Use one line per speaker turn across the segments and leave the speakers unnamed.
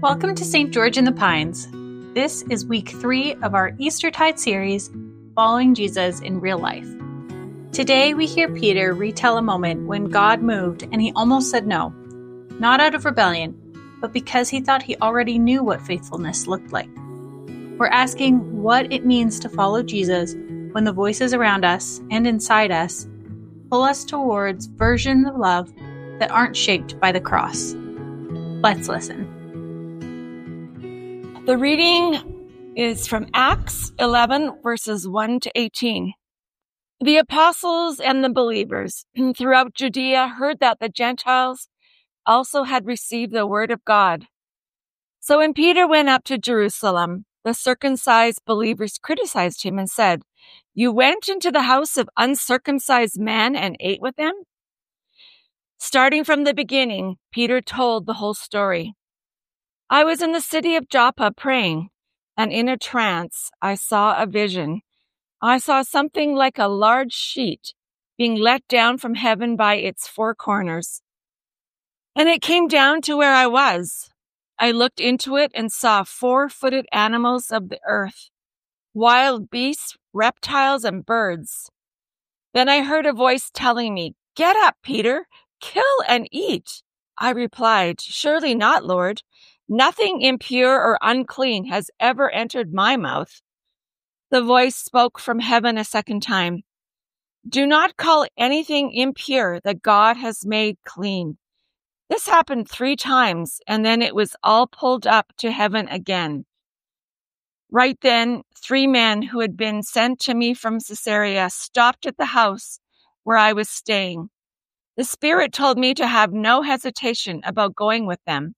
Welcome to St. George in the Pines. This is week 3 of our Eastertide series, Following Jesus in Real Life. Today we hear Peter retell a moment when God moved and he almost said no, not out of rebellion, but because he thought he already knew what faithfulness looked like. We're asking what it means to follow Jesus when the voices around us and inside us pull us towards versions of love that aren't shaped by the cross. Let's listen.
The reading is from Acts 11, verses 1 to 18. The apostles and the believers throughout Judea heard that the Gentiles also had received the word of God. So when Peter went up to Jerusalem, the circumcised believers criticized him and said, "You went into the house of uncircumcised men and ate with them?" Starting from the beginning, Peter told the whole story. I was in the city of Joppa praying, and in a trance I saw a vision. I saw something like a large sheet being let down from heaven by its 4 corners. And it came down to where I was. I looked into it and saw 4-footed animals of the earth, wild beasts, reptiles, and birds. Then I heard a voice telling me, "Get up, Peter, kill and eat." I replied, "Surely not, Lord. Nothing impure or unclean has ever entered my mouth." The voice spoke from heaven a second time. "Do not call anything impure that God has made clean." This happened 3 times, and then it was all pulled up to heaven again. Right then, 3 men who had been sent to me from Caesarea stopped at the house where I was staying. The Spirit told me to have no hesitation about going with them.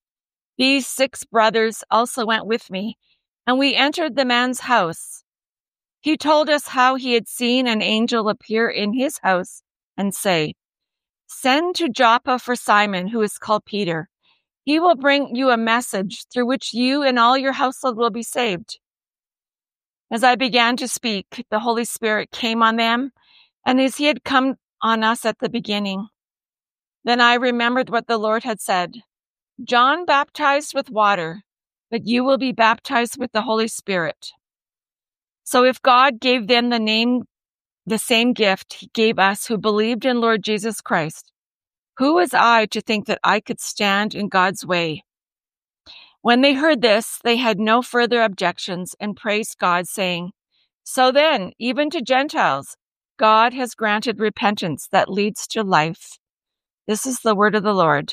These 6 brothers also went with me, and we entered the man's house. He told us how he had seen an angel appear in his house and say, "Send to Joppa for Simon, who is called Peter. He will bring you a message through which you and all your household will be saved." As I began to speak, the Holy Spirit came on them, and as he had come on us at the beginning. Then I remembered what the Lord had said. John baptized with water, but you will be baptized with the Holy Spirit. So if God gave them the same gift he gave us who believed in Lord Jesus Christ, who was I to think that I could stand in God's way? When they heard this, they had no further objections and praised God, saying, "So then, even to Gentiles, God has granted repentance that leads to life." This is the word of the Lord.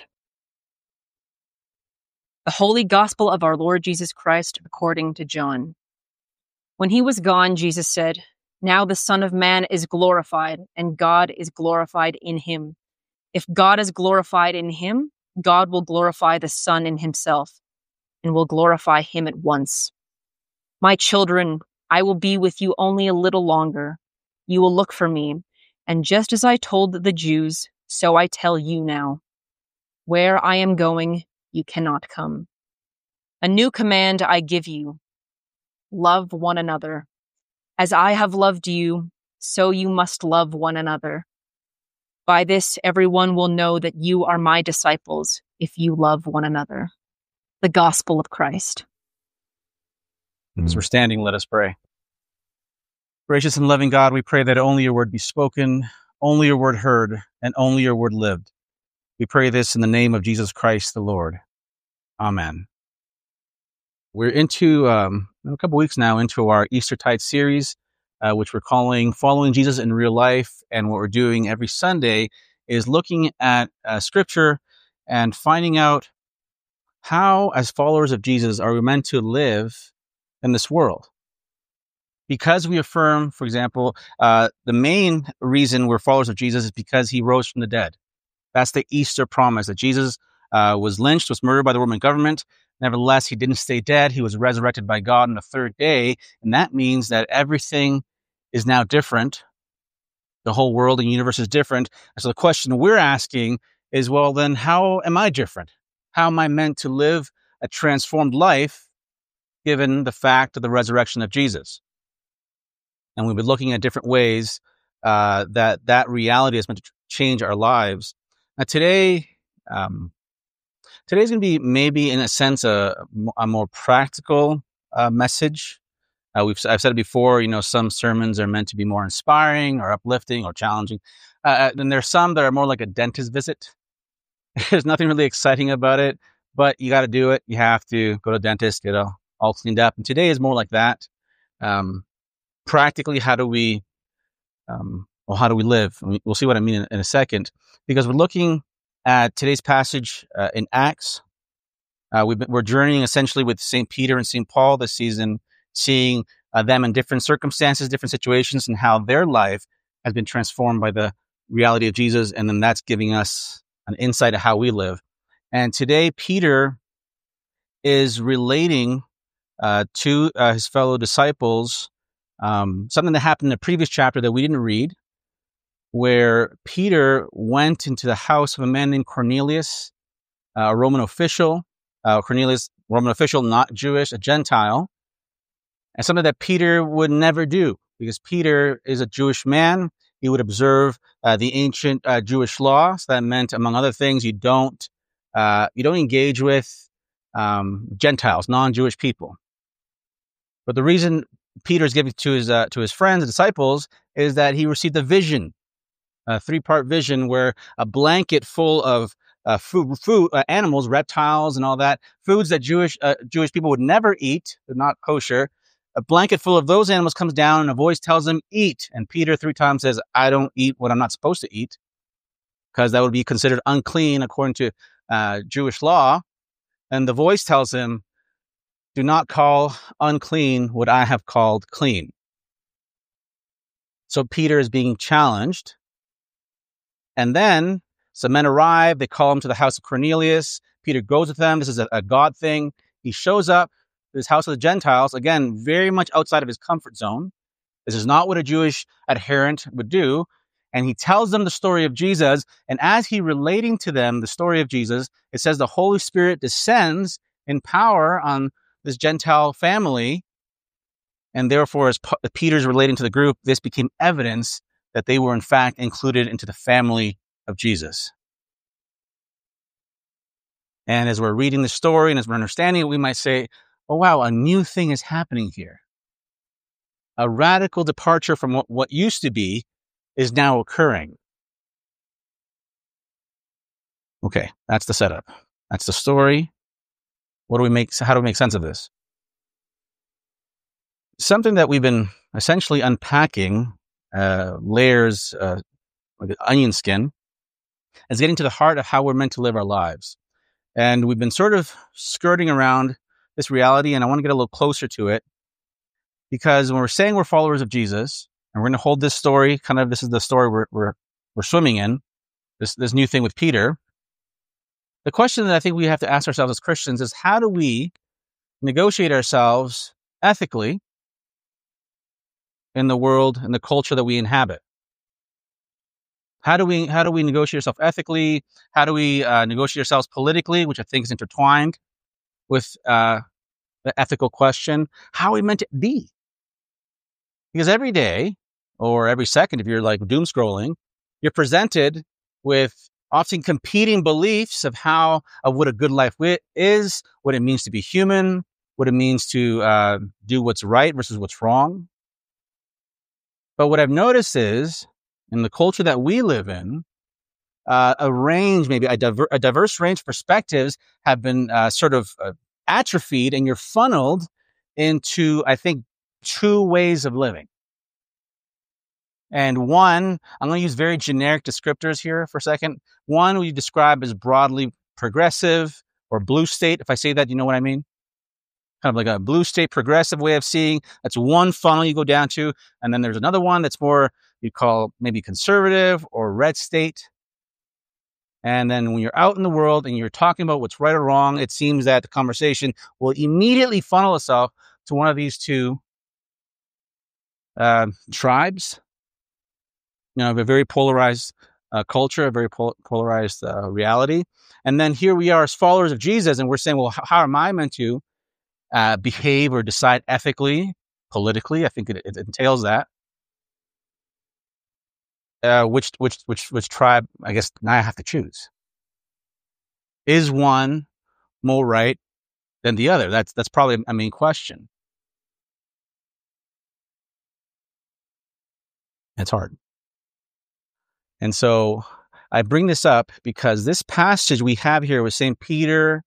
The Holy Gospel of our Lord Jesus Christ according to John. When he was gone, Jesus said, "Now the Son of Man is glorified, and God is glorified in him. If God is glorified in him, God will glorify the Son in himself, and will glorify him at once. My children, I will be with you only a little longer. You will look for me, and just as I told the Jews, so I tell you now. Where I am going, you cannot come. A new command I give you. Love one another. As I have loved you, so you must love one another. By this, everyone will know that you are my disciples, if you love one another." The Gospel of Christ.
As we're standing, let us pray. Gracious and loving God, we pray that only your word be spoken, only your word heard, and only your word lived. We pray this in the name of Jesus Christ the Lord. Amen. We're into a couple weeks now into our Eastertide series, which we're calling Following Jesus in Real Life. And what we're doing every Sunday is looking at Scripture and finding out how, as followers of Jesus, are we meant to live in this world. Because we affirm, for example, the main reason we're followers of Jesus is because he rose from the dead. That's the Easter promise, that Jesus was lynched, was murdered by the Roman government. Nevertheless, he didn't stay dead. He was resurrected by God on the 3rd day. And that means that everything is now different. The whole world and universe is different. And so the question we're asking is, well, then how am I different? How am I meant to live a transformed life given the fact of the resurrection of Jesus? And we've been looking at different ways that reality is meant to change our lives. Now today, today's going to be maybe, in a sense, a more practical message. I've said it before, some sermons are meant to be more inspiring or uplifting or challenging. Then there's some that are more like a dentist visit. There's nothing really exciting about it, but you got to do it. You have to go to the dentist, get all cleaned up. And today is more like that. Practically, how do we live? We'll see what I mean in a second, because we're looking at today's passage in Acts. We're journeying essentially with St. Peter and St. Paul this season, seeing them in different circumstances, different situations, and how their life has been transformed by the reality of Jesus. And then that's giving us an insight of how we live. And today, Peter is relating to his fellow disciples something that happened in the previous chapter that we didn't read, where Peter went into the house of a man named Cornelius, a Roman official. Cornelius, Roman official, not Jewish, a Gentile, and something that Peter would never do, because Peter is a Jewish man. He would observe the ancient Jewish law. So that meant, among other things, you don't engage with Gentiles, non-Jewish people. But the reason Peter is giving to his friends and disciples is that he received a vision, a 3-part vision, where a blanket full of food, animals, reptiles, and all that, foods that Jewish people would never eat, they're not kosher. A blanket full of those animals comes down, and a voice tells him, eat. And Peter 3 times says, I don't eat what I'm not supposed to eat, because that would be considered unclean according to Jewish law. And the voice tells him, do not call unclean what I have called clean. So Peter is being challenged. And then some men arrive. They call him to the house of Cornelius. Peter goes with them. This is a God thing. He shows up to his house of the Gentiles, again, very much outside of his comfort zone. This is not what a Jewish adherent would do. And he tells them the story of Jesus. And as he relating to them the story of Jesus, it says the Holy Spirit descends in power on this Gentile family. And therefore, as Peter's relating to the group, this became evidence that they were in fact included into the family of Jesus. And as we're reading the story and as we're understanding it, we might say, oh, wow, a new thing is happening here. A radical departure from what used to be is now occurring. Okay, that's the setup. That's the story. How do we make sense of this? Something that we've been essentially unpacking, layers, like an onion skin, is getting to the heart of how we're meant to live our lives. And we've been sort of skirting around this reality, and I want to get a little closer to it, because when we're saying we're followers of Jesus, and we're going to hold this story, this is the story we're swimming in, this new thing with Peter. The question that I think we have to ask ourselves as Christians is, how do we negotiate ourselves ethically in the world and the culture that we inhabit? How do we negotiate ourselves ethically? How do we negotiate ourselves politically, which I think is intertwined with the ethical question? How are we meant to be? Because every day, or every second, if you're like doom scrolling, you're presented with often competing beliefs of what a good life is, what it means to be human, what it means to do what's right versus what's wrong. But what I've noticed is, in the culture that we live in, a diverse range of perspectives have been atrophied, and you're funneled into, I think, 2 ways of living. And one, I'm going to use very generic descriptors here for a second. One we describe as broadly progressive or blue state. If I say that, you know what I mean? Kind of like a blue state progressive way of seeing. That's one funnel you go down to. And then there's another one that's more, you call maybe conservative or red state. And then when you're out in the world and you're talking about what's right or wrong, it seems that the conversation will immediately funnel itself to one of these 2 tribes. A very polarized culture, a very polarized reality. And then here we are as followers of Jesus, and we're saying, well, how am I meant to behave or decide ethically, politically? I think it entails that. Which tribe, I guess, now I have to choose. Is one more right than the other? That's probably a main question. It's hard. And so I bring this up because this passage we have here with St. Peter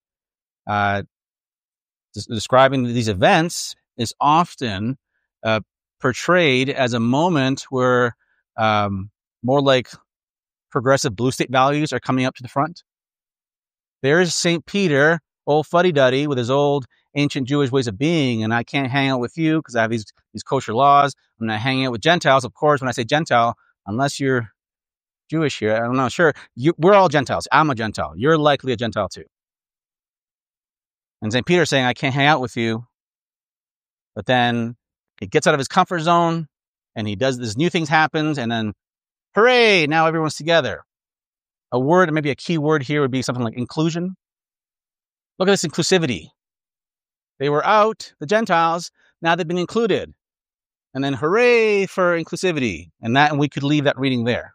describing these events is often portrayed as a moment where more like progressive blue state values are coming up to the front. There's St. Peter, old fuddy-duddy with his old ancient Jewish ways of being, and I can't hang out with you because I have these kosher laws. I'm not hanging out with Gentiles. Of course, when I say Gentile, unless you're Jewish here, I'm not sure. We're all Gentiles. I'm a Gentile. You're likely a Gentile too. And St. Peter's saying, I can't hang out with you. But then he gets out of his comfort zone and he does this new things happens, and then hooray, now everyone's together. A word, maybe a key word here would be something like inclusion. Look at this inclusivity. They were out, the Gentiles, now they've been included. And then hooray for inclusivity. And we could leave that reading there.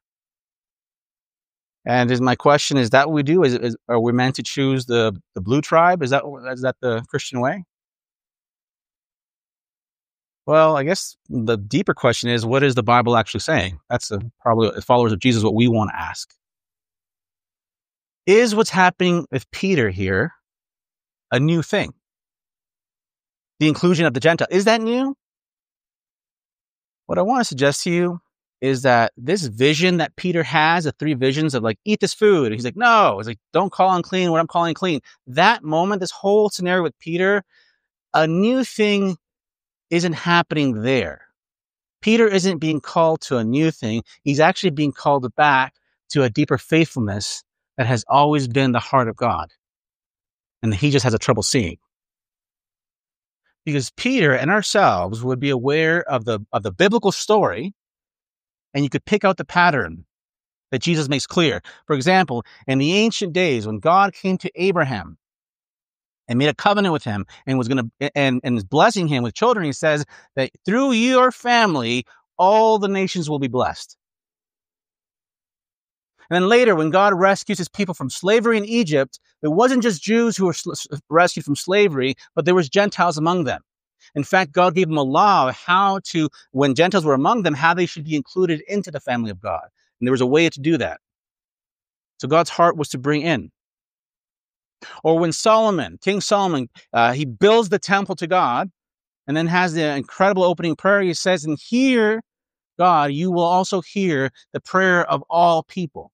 And my question, is that what we do? Are we meant to choose the blue tribe? Is that the Christian way? Well, I guess the deeper question is, what is the Bible actually saying? That's probably, as followers of Jesus, what we want to ask. Is what's happening with Peter here a new thing? The inclusion of the Gentile, is that new? What I want to suggest to you is that this vision that Peter has, the three visions of like, eat this food. And he's like, no. He's like, don't call unclean what I'm calling clean. That moment, this whole scenario with Peter, a new thing isn't happening there. Peter isn't being called to a new thing. He's actually being called back to a deeper faithfulness that has always been the heart of God. And he just has a trouble seeing. Because Peter and ourselves would be aware of the biblical story, and you could pick out the pattern that Jesus makes clear. For example, in the ancient days, when God came to Abraham and made a covenant with him and was going to and is blessing him with children, he says that through your family, all the nations will be blessed. And then later, when God rescues his people from slavery in Egypt, it wasn't just Jews who were rescued from slavery, but there was Gentiles among them. In fact, God gave them a law of how to, when Gentiles were among them, how they should be included into the family of God. And there was a way to do that. So God's heart was to bring in. Or when King Solomon, he builds the temple to God and then has the incredible opening prayer. He says, and hear, God, you will also hear the prayer of all people.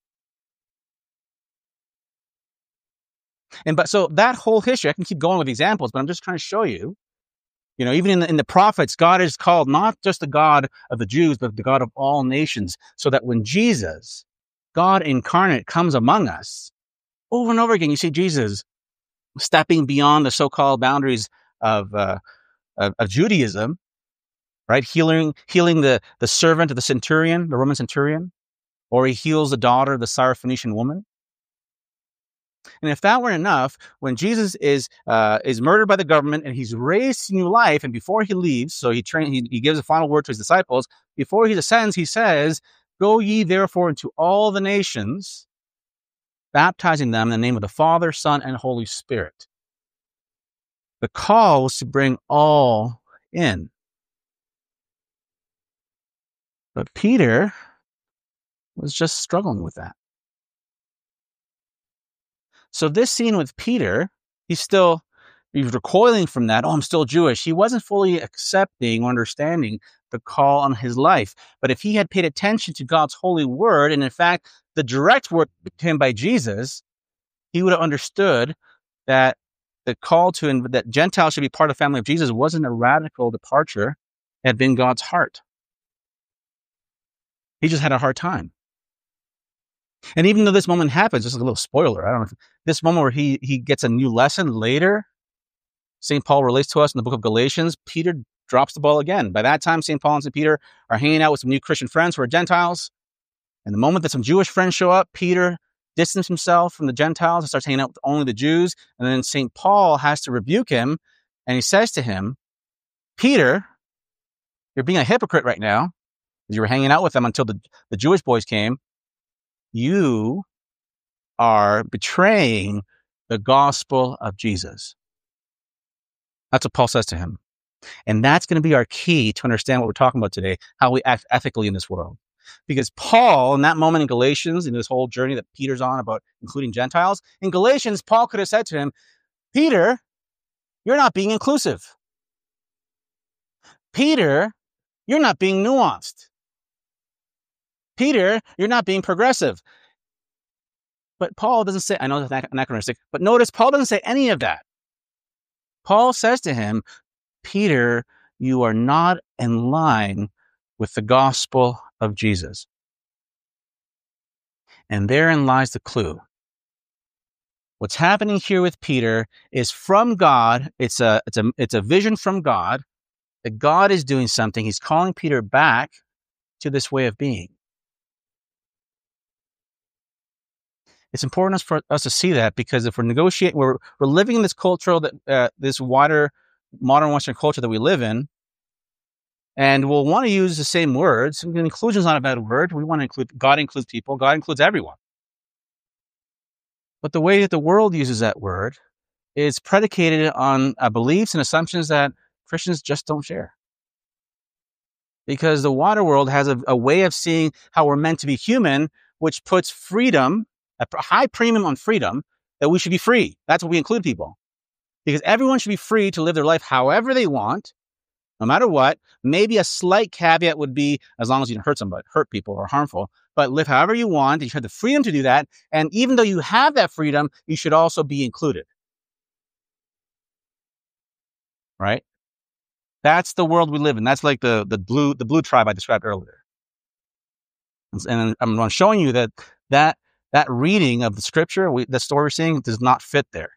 So that whole history, I can keep going with examples, but I'm just trying to show you, even in the prophets, God is called not just the God of the Jews, but the God of all nations. So that when Jesus, God incarnate, comes among us, over and over again, you see Jesus stepping beyond the so-called boundaries of Judaism, right? Healing the servant of the centurion, the Roman centurion, or he heals the daughter of the Syrophoenician woman. And if that weren't enough, when Jesus is murdered by the government and he's raised to new life, and before he leaves, so he gives a final word to his disciples. Before he ascends, he says, "Go ye therefore into all the nations, baptizing them in the name of the Father, Son, and Holy Spirit." The call was to bring all in. But Peter was just struggling with that. So this scene with Peter, he's recoiling from that. Oh, I'm still Jewish. He wasn't fully accepting or understanding the call on his life. But if he had paid attention to God's holy word, and in fact, the direct word to him by Jesus, he would have understood that the call to him, that Gentiles should be part of the family of Jesus, wasn't a radical departure. It had been God's heart. He just had a hard time. And even though this moment happens, just a little spoiler, I don't know if this moment where he gets a new lesson later, St. Paul relates to us in the book of Galatians, Peter drops the ball again. By that time, St. Paul and St. Peter are hanging out with some new Christian friends who are Gentiles. And the moment that some Jewish friends show up, Peter distances himself from the Gentiles and starts hanging out with only the Jews. And then St. Paul has to rebuke him. And he says to him, Peter, you're being a hypocrite right now. You were hanging out with them until the Jewish boys came. You are betraying the gospel of Jesus. That's what Paul says to him. And that's going to be our key to understand what we're talking about today, how we act ethically in this world. Because Paul, in that moment in Galatians, in this whole journey that Peter's on about including Gentiles, in Galatians, Paul could have said to him, Peter, you're not being inclusive. Peter, you're not being nuanced. Peter, you're not being progressive. But Paul doesn't say, I know that's anachronistic, but notice Paul doesn't say any of that. Paul says to him, Peter, you are not in line with the gospel of Jesus. And therein lies the clue. What's happening here with Peter is from God. It's a vision from God that God is doing something. He's calling Peter back to this way of being. It's important for us to see that, because if we're negotiating, we're living in this cultural, this wider modern Western culture that we live in, and we'll want to use the same words. Inclusion is not a bad word. We want to include, God includes people. God includes everyone. But the way that the world uses that word is predicated on beliefs and assumptions that Christians just don't share. Because the wider world has a way of seeing how we're meant to be human, which puts freedom, a high premium on freedom, that we should be free. That's what we include people. Because everyone should be free to live their life however they want, no matter what. Maybe a slight caveat would be, as long as you don't hurt somebody, hurt people or harmful, but live however you want. You have the freedom to do that. And even though you have that freedom, you should also be included. Right? That's the world we live in. That's like the blue tribe I described earlier. And I'm showing you that reading of the scripture, the story we're seeing, does not fit there.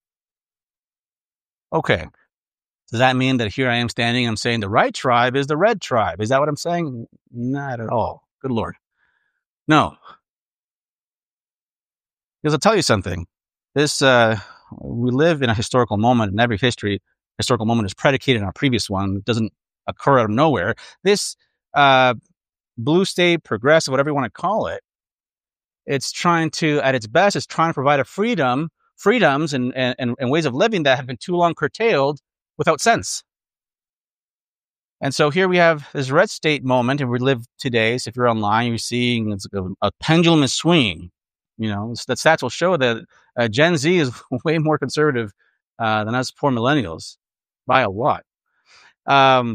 Okay. Does that mean that here I am standing, I'm saying the right tribe is the red tribe? Is that what I'm saying? Not at all. Good Lord. No. Because I'll tell you something. We live in a historical moment, and every historical moment is predicated on a previous one. It doesn't occur out of nowhere. This blue state, progressive, whatever you want to call it, it's trying to, at its best, it's trying to provide a freedoms and ways of living that have been too long curtailed without sense. And so here we have this red state moment, and we live today. So if you're online, you're seeing it's a pendulum is swinging. The stats will show that Gen Z is way more conservative than us poor millennials by a lot. But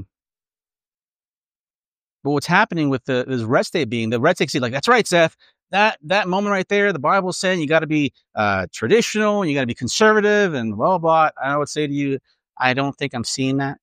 what's happening with this red state being, the red state, like, that's right, Seth. That moment right there, the Bible's saying you got to be traditional, you got to be conservative, and blah, blah, blah. I would say to you, I don't think I'm seeing that.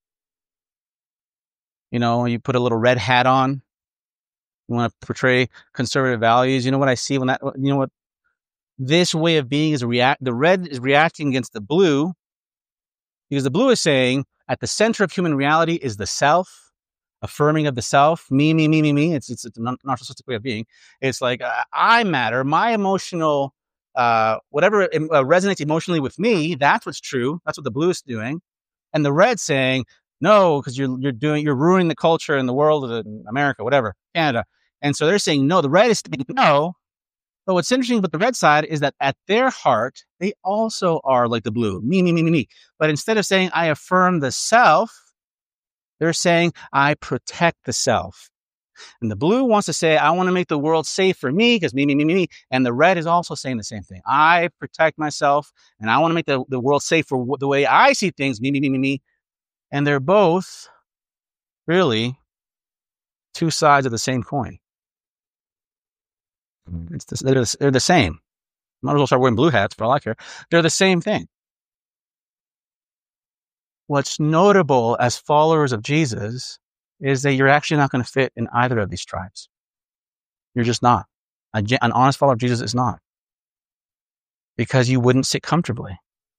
You put a little red hat on. You want to portray conservative values. You know what I see when that, what this way of being is the red is reacting against the blue, because the blue is saying at the center of human reality is the self, affirming of the self, me. It's a narcissistic way of being. It's like, I matter, my emotional, whatever resonates emotionally with me, that's what's true. That's what the blue is doing. And the red saying, no, because you're ruining the culture in the world, in America, whatever, Canada. And so they're saying, no, the red is saying no. But what's interesting about the red side is that at their heart, they also are like the blue, me. But instead of saying, I affirm the self, they're saying, I protect the self. And the blue wants to say, I want to make the world safe for me, because me. And the red is also saying the same thing. I protect myself, and I want to make the world safe for the way I see things, me. And they're both really two sides of the same coin. They're the same. Might as well start wearing blue hats for all I care. They're the same thing. What's notable as followers of Jesus is that you're actually not going to fit in either of these tribes. You're just not. An honest follower of Jesus is not. Because you wouldn't sit comfortably.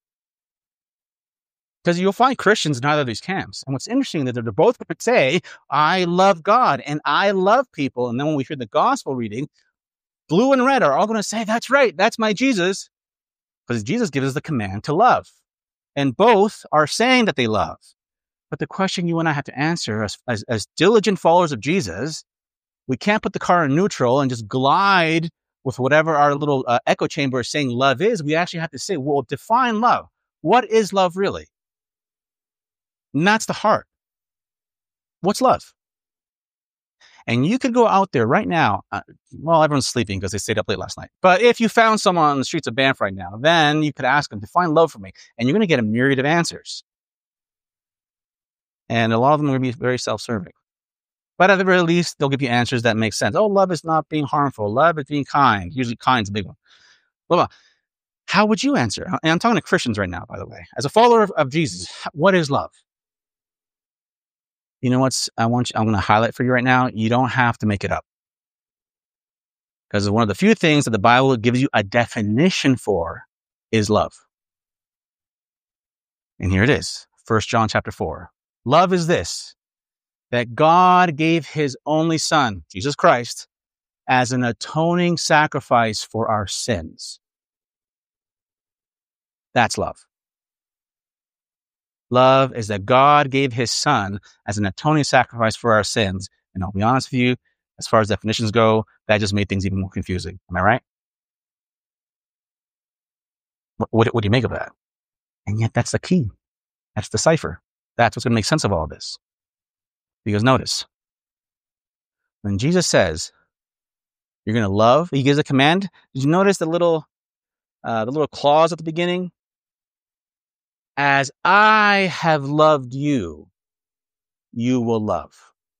Because you'll find Christians in either of these camps. And what's interesting is that they're both going to say, I love God and I love people. And then when we hear the gospel reading, blue and red are all going to say, that's right, that's my Jesus. Because Jesus gives us the command to love. And both are saying that they love. But the question you and I have to answer as diligent followers of Jesus, we can't put the car in neutral and just glide with whatever our little echo chamber is saying love is, we actually have to say, well, define love. What is love really? And that's the heart. What's love? And you could go out there right now. Well, everyone's sleeping because they stayed up late last night. But if you found someone on the streets of Banff right now, then you could ask them, define love for me. And you're going to get a myriad of answers. And a lot of them are going to be very self-serving. But at the very least, they'll give you answers that make sense. Oh, love is not being harmful. Love is being kind. Usually kind's a big one. Blah, blah. How would you answer? And I'm talking to Christians right now, by the way. As a follower of Jesus, what is love? You know what I'm going to highlight for you right now? You don't have to make it up. Because one of the few things that the Bible gives you a definition for is love. And here it is. 1 John chapter 4. Love is this, that God gave his only Son, Jesus Christ, as an atoning sacrifice for our sins. That's love. Love is that God gave his Son as an atoning sacrifice for our sins. And I'll be honest with you, as far as definitions go, that just made things even more confusing. Am I right? What do you make of that? And yet that's the key. That's the cipher. That's what's going to make sense of all of this. Because notice, when Jesus says you're going to love, he gives a command. Did you notice the little clause at the beginning? As I have loved you, you will love.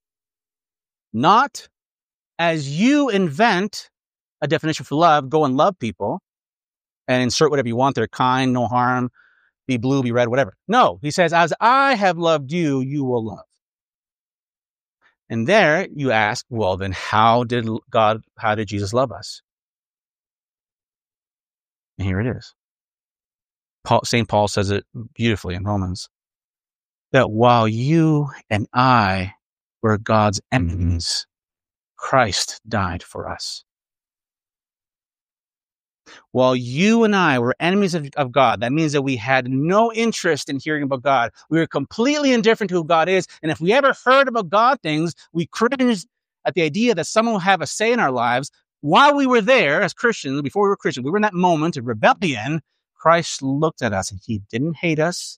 Not as you invent a definition for love, go and love people and insert whatever you want there, kind, no harm, be blue, be red, whatever. No, he says, as I have loved you, you will love. And there you ask, well, then how did Jesus love us? And here it is. St. Paul says it beautifully in Romans, that while you and I were God's enemies, Christ died for us. While you and I were enemies of God, that means that we had no interest in hearing about God. We were completely indifferent to who God is. And if we ever heard about God things, we cringed at the idea that someone will have a say in our lives. While we were there as Christians, before we were Christians, we were in that moment of rebellion. Christ looked at us and he didn't hate us.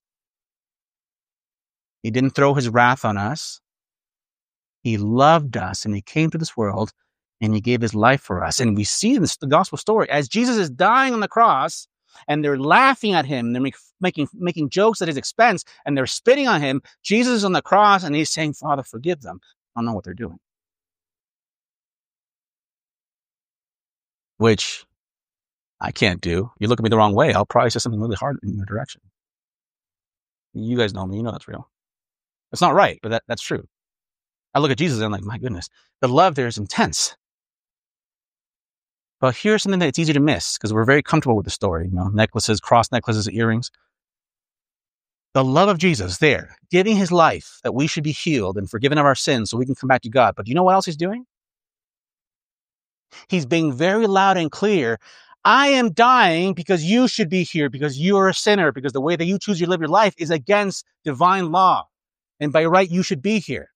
He didn't throw his wrath on us. He loved us and he came to this world and he gave his life for us. And we see in the gospel story, as Jesus is dying on the cross and they're laughing at him, they're making jokes at his expense and they're spitting on him. Jesus is on the cross and he's saying, Father, forgive them. I don't know what they're doing. Which I can't do. You look at me the wrong way, I'll probably say something really hard in your direction. You guys know me, you know that's real. It's not right, but that's true. I look at Jesus and I'm like, my goodness, the love there is intense. But here's something that it's easy to miss because we're very comfortable with the story. Necklaces, cross necklaces, earrings. The love of Jesus there, giving his life that we should be healed and forgiven of our sins so we can come back to God. But do you know what else he's doing? He's being very loud and clear. I am dying because you should be here, because you are a sinner, because the way that you choose to live your life is against divine law. And by right, you should be here.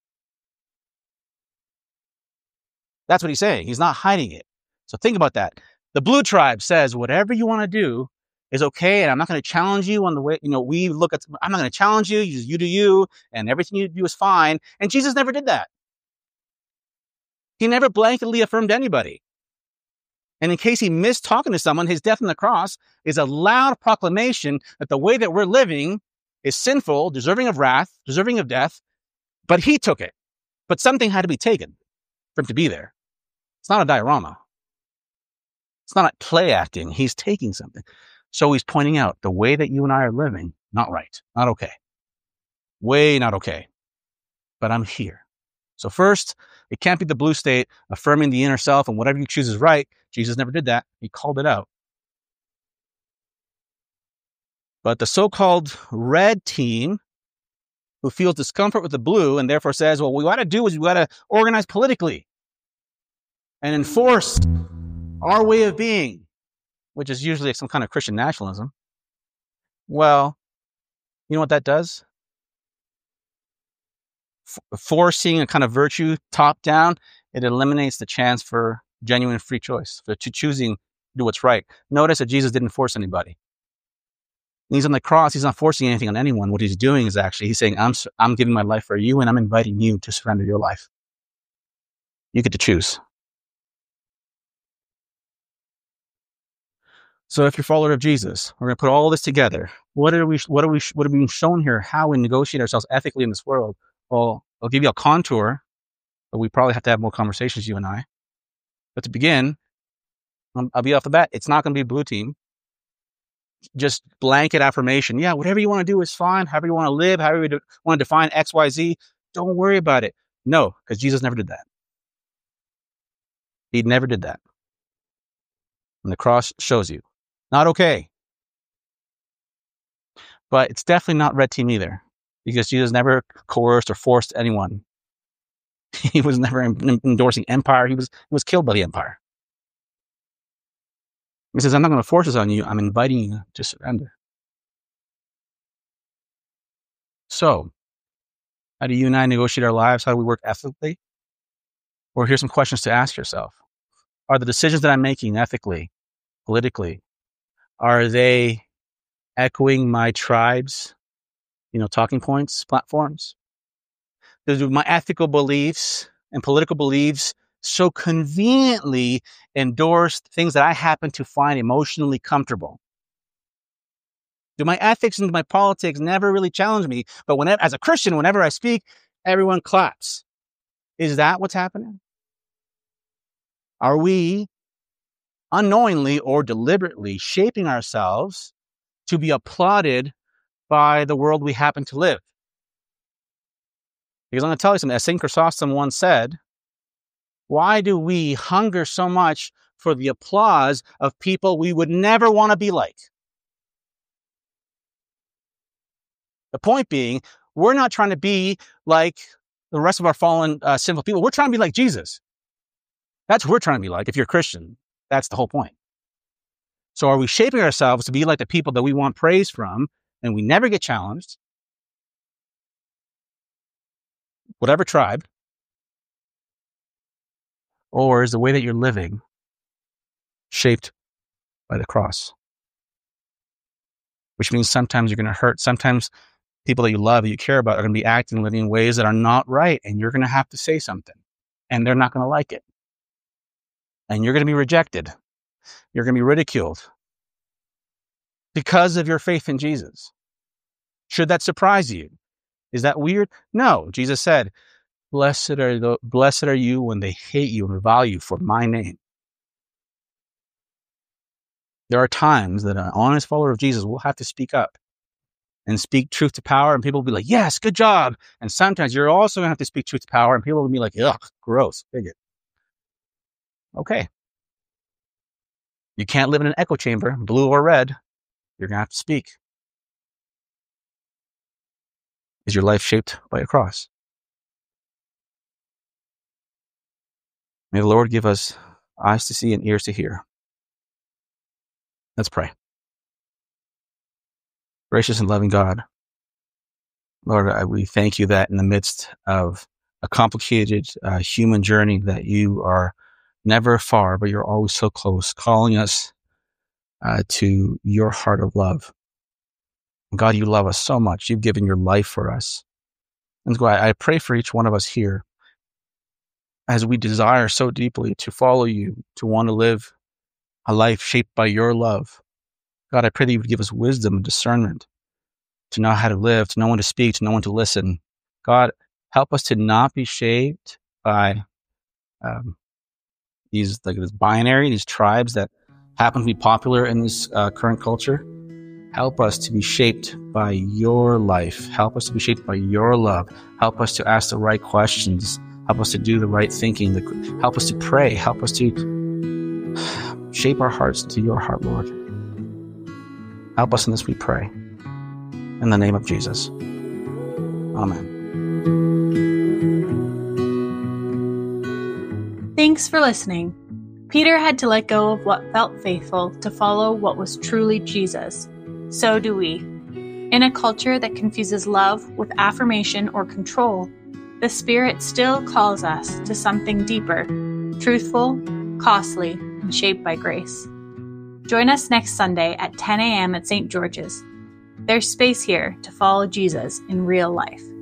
That's what he's saying. He's not hiding it. So think about that. The blue tribe says, whatever you want to do is okay. And I'm not going to challenge you on the way, I'm not going to challenge you. You do you, and everything you do is fine. And Jesus never did that. He never blanketly affirmed anybody. And in case he missed talking to someone, his death on the cross is a loud proclamation that the way that we're living is sinful, deserving of wrath, deserving of death, but he took it. But something had to be taken for him to be there. It's not a diorama. It's not a play acting. He's taking something. So he's pointing out the way that you and I are living, not right, not okay. Way not okay. But I'm here. So first, it can't be the blue state affirming the inner self and whatever you choose is right. Jesus never did that. He called it out. But the so-called red team who feels discomfort with the blue and therefore says, well, what we got to do is we got to organize politically and enforce our way of being, which is usually some kind of Christian nationalism. Well, you know what that does? Forcing a kind of virtue top down, it eliminates the chance for genuine free choice, to choosing to do what's right. Notice that Jesus didn't force anybody. When he's on the cross, he's not forcing anything on anyone. What he's doing is actually, he's saying, I'm giving my life for you, and I'm inviting you to surrender your life. You get to choose. So if you're a follower of Jesus, we're going to put all this together. What are we being shown here? How we negotiate ourselves ethically in this world? Well, I'll give you a contour, but we probably have to have more conversations, you and I. But to begin, I'll be off the bat. It's not going to be blue team. Just blanket affirmation. Yeah, whatever you want to do is fine. However you want to live, however you want to define X, Y, Z, don't worry about it. No, because Jesus never did that. He never did that. And the cross shows you. Not okay. But it's definitely not red team either, because Jesus never coerced or forced anyone. He was never endorsing empire. He was killed by the empire. He says, I'm not going to force this on you. I'm inviting you to surrender. So, how do you and I negotiate our lives? How do we work ethically? Or here's some questions to ask yourself. Are the decisions that I'm making ethically, politically, are they echoing my tribe's, talking points, platforms? Do my ethical beliefs and political beliefs so conveniently endorse things that I happen to find emotionally comfortable? Do my ethics and my politics never really challenge me? But as a Christian, whenever I speak, everyone claps. Is that what's happening? Are we unknowingly or deliberately shaping ourselves to be applauded by the world we happen to live? Because I'm going to tell you something. As St. Chrysostom once said, why do we hunger so much for the applause of people we would never want to be like? The point being, we're not trying to be like the rest of our fallen, sinful people. We're trying to be like Jesus. That's what we're trying to be like. If you're a Christian, that's the whole point. So are we shaping ourselves to be like the people that we want praise from, and we never get challenged? Whatever tribe. Or is the way that you're living shaped by the cross? Which means sometimes you're going to hurt. Sometimes people that you love, that you care about, are going to be acting and living in ways that are not right. And you're going to have to say something. And they're not going to like it. And you're going to be rejected. You're going to be ridiculed. Because of your faith in Jesus. Should that surprise you? Is that weird? No. Jesus said, Blessed are you when they hate you and revile you for my name. There are times that an honest follower of Jesus will have to speak up and speak truth to power, and people will be like, yes, good job. And sometimes you're also going to have to speak truth to power, and people will be like, ugh, gross, bigot. Okay. You can't live in an echo chamber, blue or red. You're going to have to speak. Is your life shaped by a cross? May the Lord give us eyes to see and ears to hear. Let's pray. Gracious and loving God, Lord, we thank you that in the midst of a complicated human journey, that you are never far, but you're always so close, calling us to your heart of love. God, you love us so much. You've given your life for us. And God, I pray for each one of us here, as we desire so deeply to follow you, to want to live a life shaped by your love. God, I pray that you would give us wisdom and discernment to know how to live, to know when to speak, to know when to listen. God, help us to not be shaped by these binary, these tribes that happen to be popular in this current culture. Help us to be shaped by your life. Help us to be shaped by your love. Help us to ask the right questions. Help us to do the right thinking. Help us to pray. Help us to shape our hearts to your heart, Lord. Help us in this, we pray. In the name of Jesus. Amen.
Thanks for listening. Peter had to let go of what felt faithful to follow what was truly Jesus. So do we. In a culture that confuses love with affirmation or control, the Spirit still calls us to something deeper, truthful, costly, and shaped by grace. Join us next Sunday at 10 a.m. at St. George's. There's space here to follow Jesus in real life.